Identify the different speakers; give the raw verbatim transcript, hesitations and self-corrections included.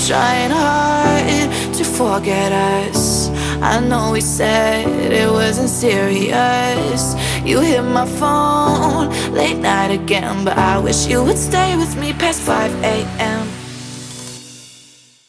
Speaker 1: trying hard to forget us. I know we said it wasn't serious. You hit my phone late night again, but I wish you would stay with me past five a m